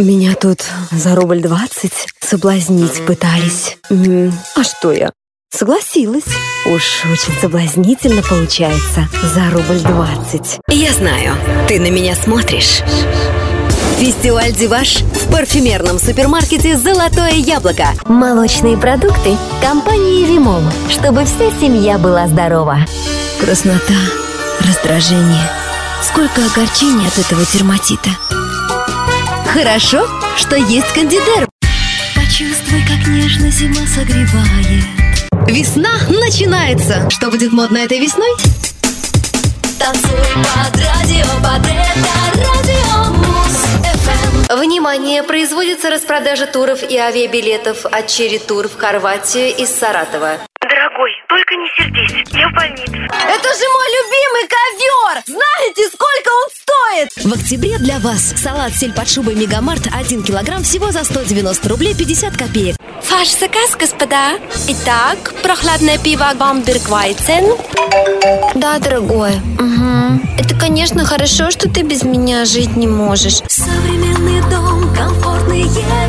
Меня тут за рубль 20 соблазнить пытались. А что я? Согласилась. Уж очень соблазнительно получается за рубль 20. Я знаю, ты на меня смотришь. Фестиваль «Диваш» в парфюмерном супермаркете «Золотое яблоко». Молочные продукты компании «Вимол», чтобы вся семья была здорова. Краснота, раздражение. Сколько огорчений от этого дерматита. Хорошо, что есть кандидерм. Почувствуй, как нежно зима согревает. Весна начинается. Что будет модно этой весной? Танцуй под радио, под это радио Муз-ФМ. Внимание! Производится распродажа туров и авиабилетов от Черри Тур в Хорватию из Саратова. Дорогой, только не сердись, я в больнице. Это же мой любимый ковер! Знаете, сколько он стоит? В октябре для вас салат сель под шубой Мегамарт 1 килограмм всего за 190 рублей 50 копеек. Ваш заказ, господа. Итак, прохладное пиво Бамберг Вайцен. Да, дорогой. Это, конечно, хорошо, что ты без меня жить не можешь. Современный дом, комфортные